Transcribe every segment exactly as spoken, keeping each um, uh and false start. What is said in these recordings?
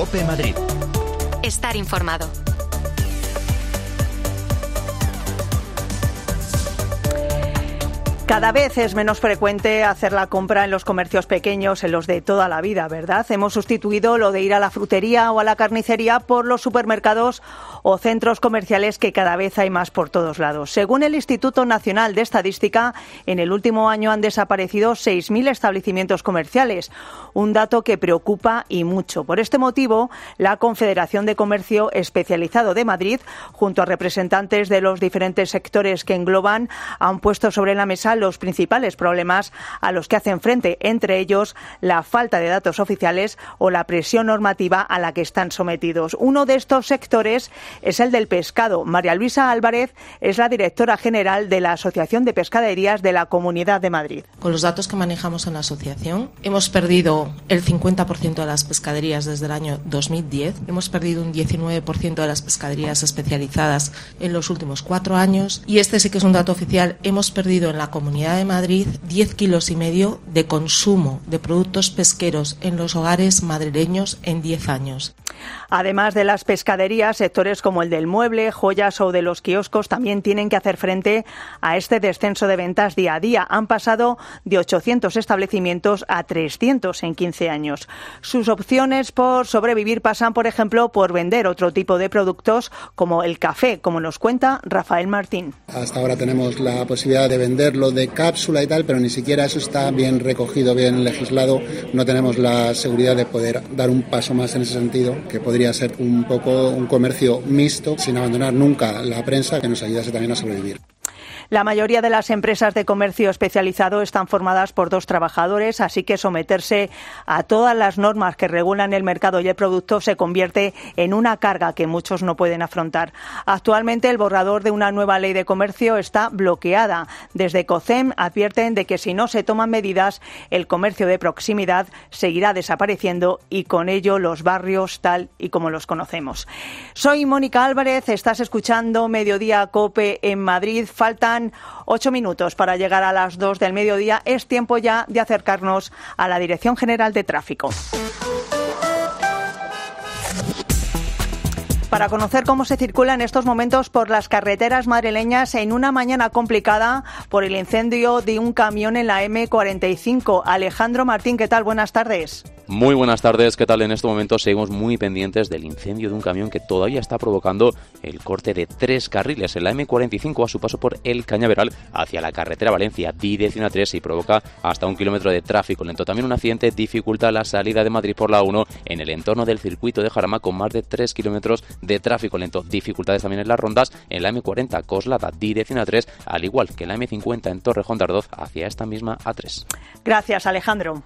COPE Madrid. Estar informado. Cada vez es menos frecuente hacer la compra en los comercios pequeños, en los de toda la vida, ¿verdad? Hemos sustituido lo de ir a la frutería o a la carnicería por los supermercados o centros comerciales que cada vez hay más por todos lados. Según el Instituto Nacional de Estadística, en el último año han desaparecido seis mil establecimientos comerciales, un dato que preocupa y mucho. Por este motivo, la Confederación de Comercio Especializado de Madrid, junto a representantes de los diferentes sectores que engloban, han puesto sobre la mesa los principales problemas a los que hacen frente, entre ellos la falta de datos oficiales o la presión normativa a la que están sometidos. Uno de estos sectores es el del pescado. María Luisa Álvarez es la directora general de la Asociación de Pescaderías de la Comunidad de Madrid. Con los datos que manejamos en la asociación, hemos perdido el cincuenta por ciento de las pescaderías desde el año dos mil diez, hemos perdido un diecinueve por ciento de las pescaderías especializadas en los últimos cuatro años y este sí que es un dato oficial, hemos perdido en la Comunidad de Madrid diez kilos y medio de consumo de productos pesqueros en los hogares madrileños en diez años. Además de las pescaderías, sectores como el del mueble, joyas o de los kioscos también tienen que hacer frente a este descenso de ventas día a día. Han pasado de ochocientos establecimientos a trescientos en quince años. Sus opciones por sobrevivir pasan, por ejemplo, por vender otro tipo de productos como el café, como nos cuenta Rafael Martín. Hasta ahora tenemos la posibilidad de venderlo de cápsula y tal, pero ni siquiera eso está bien recogido, bien legislado. No tenemos la seguridad de poder dar un paso más en ese sentido, que podría ser un poco un comercio mixto, sin abandonar nunca la prensa, que nos ayudase también a sobrevivir. La mayoría de las empresas de comercio especializado están formadas por dos trabajadores, así que someterse a todas las normas que regulan el mercado y el producto se convierte en una carga que muchos no pueden afrontar. Actualmente el borrador de una nueva ley de comercio está bloqueada. Desde COCEM advierten de que si no se toman medidas, el comercio de proximidad seguirá desapareciendo y con ello los barrios tal y como los conocemos. Soy Mónica Álvarez, estás escuchando Mediodía COPE en Madrid. Faltan ocho minutos para llegar a las dos del mediodía. Es tiempo ya de acercarnos a la Dirección General de Tráfico. Para conocer cómo se circula en estos momentos por las carreteras madrileñas en una mañana complicada por el incendio de un camión en la eme cuarenta y cinco. Alejandro Martín, ¿qué tal? Buenas tardes. Muy buenas tardes, ¿qué tal? En este momento seguimos muy pendientes del incendio de un camión que todavía está provocando el corte de tres carriles en la eme cuarenta y cinco a su paso por el Cañaveral hacia la carretera Valencia dirección a tres y provoca hasta un kilómetro de tráfico lento. También un accidente dificulta la salida de Madrid por la uno en el entorno del circuito de Jarama con más de tres kilómetros de tráfico lento. Dificultades también en las rondas en la eme cuarenta Coslada dirección a tres, al igual que en la eme cincuenta en Torrejón de Ardoz hacia esta misma a tres. Gracias, Alejandro.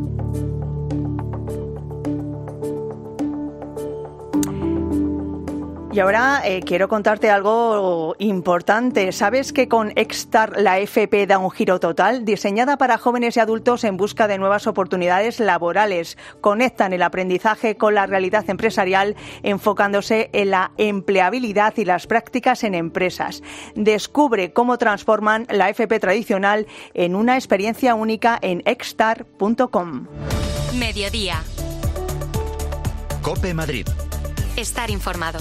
Y ahora eh, quiero contarte algo importante. ¿Sabes que con Extar la efe pe da un giro total? Diseñada para jóvenes y adultos en busca de nuevas oportunidades laborales. Conectan el aprendizaje con la realidad empresarial, enfocándose en la empleabilidad y las prácticas en empresas. Descubre cómo transforman la efe pe tradicional en una experiencia única en extar punto com. Mediodía. COPE Madrid. Estar informado.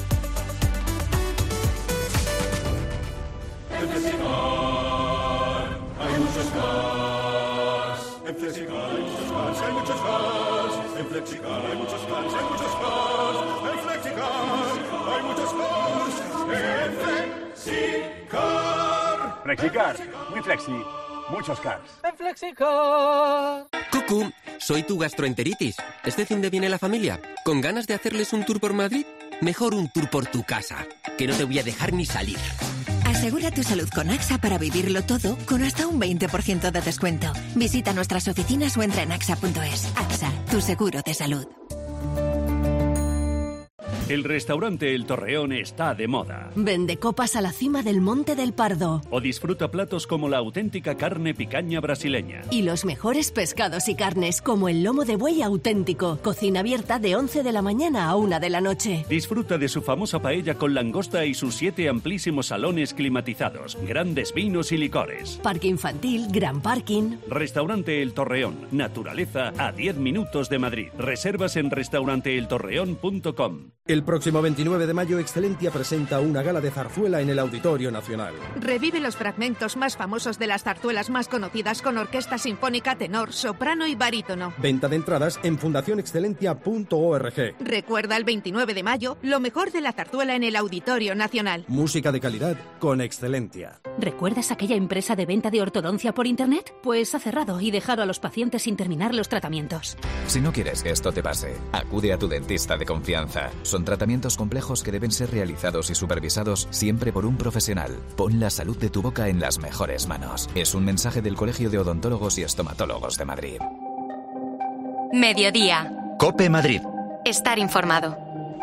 En Flexicar hay muchos cars. En Flexicar hay muchos cars, hay muchos cars. En Flexicar hay muchos cars, hay muchos cars. En Flexicar hay muchos cars. En Flexicar. Flexicar, muy flexi, muchos cars. En Flexicar. Cucú, soy tu gastroenteritis. ¿Este fin de viene la familia? ¿Con ganas de hacerles un tour por Madrid? Mejor un tour por tu casa, que no te voy a dejar ni salir. Asegura tu salud con AXA para vivirlo todo con hasta un veinte por ciento de descuento. Visita nuestras oficinas o entra en axa punto es. AXA, tu seguro de salud. El restaurante El Torreón está de moda. Vende copas a la cima del Monte del Pardo. O disfruta platos como la auténtica carne picaña brasileña. Y los mejores pescados y carnes, como el lomo de buey auténtico. Cocina abierta de once de la mañana a una de la noche. Disfruta de su famosa paella con langosta y sus siete amplísimos salones climatizados, grandes vinos y licores. Parque infantil, gran parking. Restaurante El Torreón. Naturaleza a diez minutos de Madrid. Reservas en restaurante el torreón punto com. El próximo veintinueve de mayo, Excelentia presenta una gala de zarzuela en el Auditorio Nacional. Revive los fragmentos más famosos de las zarzuelas más conocidas con orquesta sinfónica, tenor, soprano y barítono. Venta de entradas en fundación excelentia punto org. Recuerda el veintinueve de mayo, lo mejor de la zarzuela en el Auditorio Nacional. Música de calidad con Excelentia. ¿Recuerdas aquella empresa de venta de ortodoncia por internet? Pues ha cerrado y dejado a los pacientes sin terminar los tratamientos. Si no quieres que esto te pase, acude a tu dentista de confianza. Son tratamientos complejos que deben ser realizados y supervisados siempre por un profesional. Pon la salud de tu boca en las mejores manos. Es un mensaje del Colegio de Odontólogos y Estomatólogos de Madrid. Mediodía. COPE Madrid. Estar informado.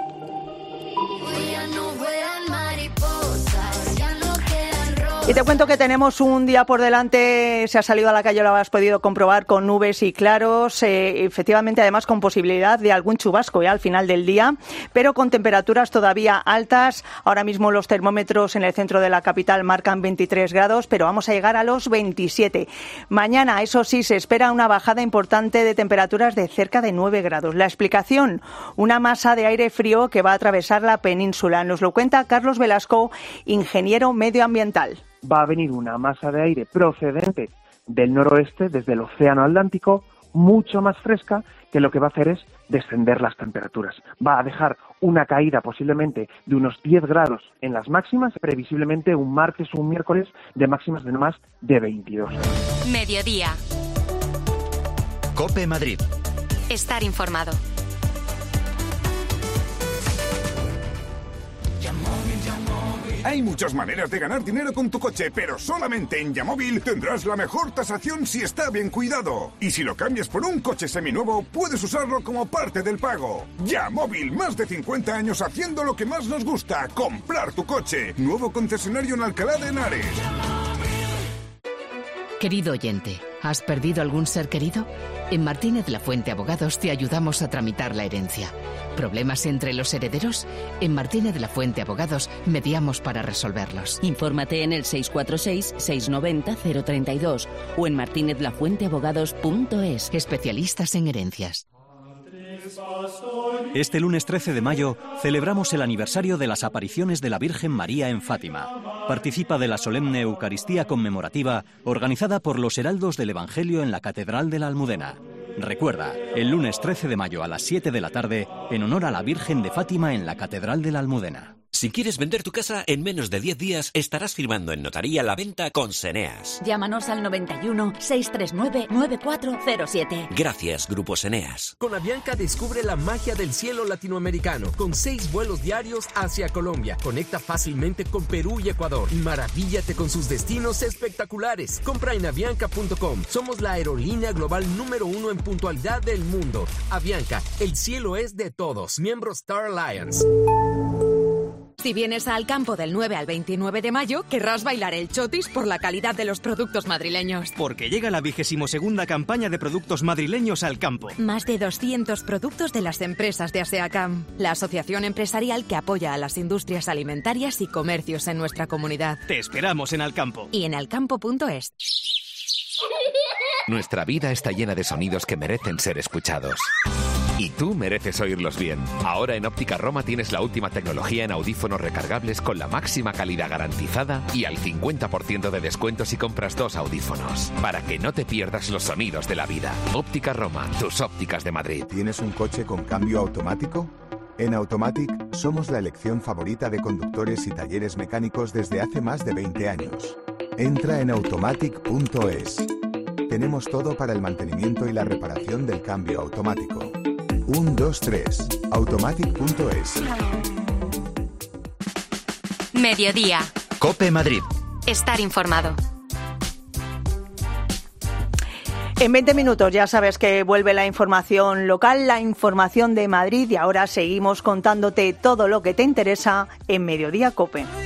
Y te cuento que tenemos un día por delante, se ha salido a la calle, lo has podido comprobar, con nubes y claros, eh, efectivamente además con posibilidad de algún chubasco ya al final del día, pero con temperaturas todavía altas. Ahora mismo los termómetros en el centro de la capital marcan veintitrés grados, pero vamos a llegar a los veintisiete. Mañana, eso sí, se espera una bajada importante de temperaturas de cerca de nueve grados. La explicación, una masa de aire frío que va a atravesar la península. Nos lo cuenta Carlos Velasco, ingeniero medioambiental. Va a venir una masa de aire procedente del noroeste, desde el Océano Atlántico, mucho más fresca, que lo que va a hacer es descender las temperaturas. Va a dejar una caída posiblemente de unos diez grados en las máximas, previsiblemente un martes o un miércoles de máximas de no más de veintidós. Mediodía. COPE Madrid. Estar informado. Hay muchas maneras de ganar dinero con tu coche, pero solamente en Yamóvil tendrás la mejor tasación si está bien cuidado. Y si lo cambias por un coche seminuevo, puedes usarlo como parte del pago. Yamóvil, más de cincuenta años haciendo lo que más nos gusta, comprar tu coche. Nuevo concesionario en Alcalá de Henares. Querido oyente, ¿has perdido algún ser querido? En Martínez Lafuente Abogados te ayudamos a tramitar la herencia. ¿Problemas entre los herederos? En Martínez Lafuente Abogados mediamos para resolverlos. Infórmate en el seis cuatro seis, seis nueve cero, cero tres dos o en martinez lafuente abogados punto es. Especialistas en herencias. Este lunes trece de mayo celebramos el aniversario de las apariciones de la Virgen María en Fátima. Participa de la solemne Eucaristía conmemorativa organizada por los Heraldos del Evangelio en la Catedral de la Almudena. Recuerda, el lunes trece de mayo a las siete de la tarde, en honor a la Virgen de Fátima en la Catedral de la Almudena. Si quieres vender tu casa, en menos de diez días estarás firmando en notaría la venta con Seneas. Llámanos al noventa y uno, seiscientos treinta y nueve, noventa y cuatro cero siete. Gracias, Grupo Seneas. Con Avianca descubre la magia del cielo latinoamericano. Con seis vuelos diarios hacia Colombia. Conecta fácilmente con Perú y Ecuador. Y maravíllate con sus destinos espectaculares. Compra en avianca punto com. Somos la aerolínea global número uno en puntualidad del mundo. Avianca, el cielo es de todos. Miembro Star Alliance. Si vienes al campo del nueve al veintinueve de mayo, querrás bailar el chotis por la calidad de los productos madrileños. Porque llega la vigésimo segunda campaña de productos madrileños al campo. Más de doscientos productos de las empresas de ASEACAM, la asociación empresarial que apoya a las industrias alimentarias y comercios en nuestra comunidad. Te esperamos en Alcampo. Y en alcampo punto es. Nuestra vida está llena de sonidos que merecen ser escuchados. Y tú mereces oírlos bien. Ahora en Óptica Roma tienes la última tecnología en audífonos recargables con la máxima calidad garantizada y al cincuenta por ciento de descuento si compras dos audífonos. Para que no te pierdas los sonidos de la vida. Óptica Roma, tus ópticas de Madrid. ¿Tienes un coche con cambio automático? En Automatic somos la elección favorita de conductores y talleres mecánicos desde hace más de veinte años. Entra en automatic punto es. Tenemos todo para el mantenimiento y la reparación del cambio automático. uno, dos, tres. automatic punto es. Mediodía. COPE Madrid. Estar informado. En veinte minutos ya sabes que vuelve la información local, la información de Madrid, y ahora seguimos contándote todo lo que te interesa en Mediodía COPE.